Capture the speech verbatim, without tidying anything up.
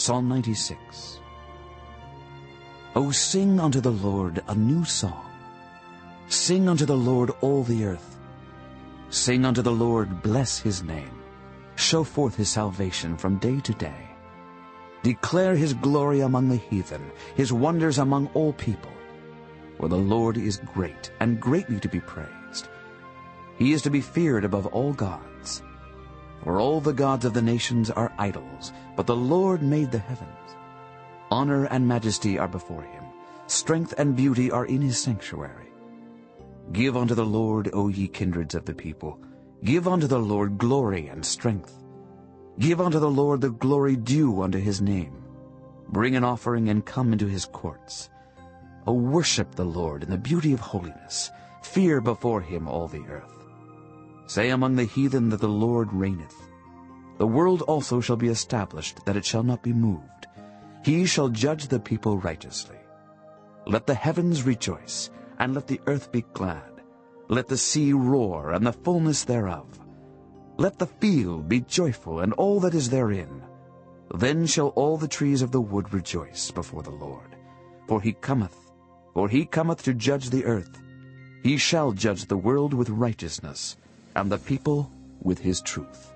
Psalm ninety-six. O sing unto the Lord a new song. Sing unto the Lord all the earth. Sing unto the Lord, bless his name. Show forth his salvation from day to day. Declare his glory among the heathen, his wonders among all people. For the Lord is great, and greatly to be praised. He is to be feared above all gods. For all the gods of the nations are idols, but the Lord made the heavens. Honor and majesty are before him. Strength and beauty are in his sanctuary. Give unto the Lord, O ye kindreds of the people. Give unto the Lord glory and strength. Give unto the Lord the glory due unto his name. Bring an offering and come into his courts. O worship the Lord in the beauty of holiness. Fear before him all the earth. Say among the heathen that the Lord reigneth. The world also shall be established, that it shall not be moved. He shall judge the people righteously. Let the heavens rejoice, and let the earth be glad. Let the sea roar, and the fullness thereof. Let the field be joyful, and all that is therein. Then shall all the trees of the wood rejoice before the Lord. For he cometh, for he cometh to judge the earth. He shall judge the world with righteousness, and the people with his truth.